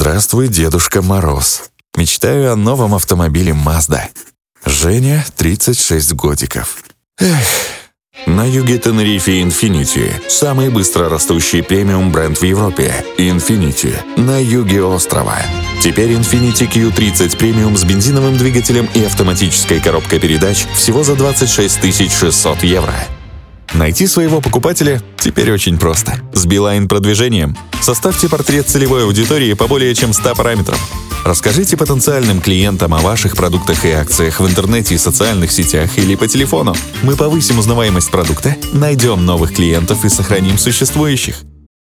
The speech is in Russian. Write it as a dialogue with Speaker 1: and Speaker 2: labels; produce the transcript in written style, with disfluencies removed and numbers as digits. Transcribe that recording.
Speaker 1: Здравствуй, Дедушка Мороз. Мечтаю о новом автомобиле Mazda. Женя, 36 годиков. На юге Тенерифе Infiniti, самый быстро растущий премиум бренд в Европе. Infiniti, на юге острова. Теперь Infiniti Q30 премиум с бензиновым двигателем и автоматической коробкой передач всего за 26 600 евро. Найти своего покупателя теперь очень просто. С Билайн продвижением. Составьте портрет целевой аудитории по более чем 100 параметрам. Расскажите потенциальным клиентам о ваших продуктах и акциях в интернете и социальных сетях или по телефону. Мы повысим узнаваемость продукта, найдем новых клиентов и сохраним существующих.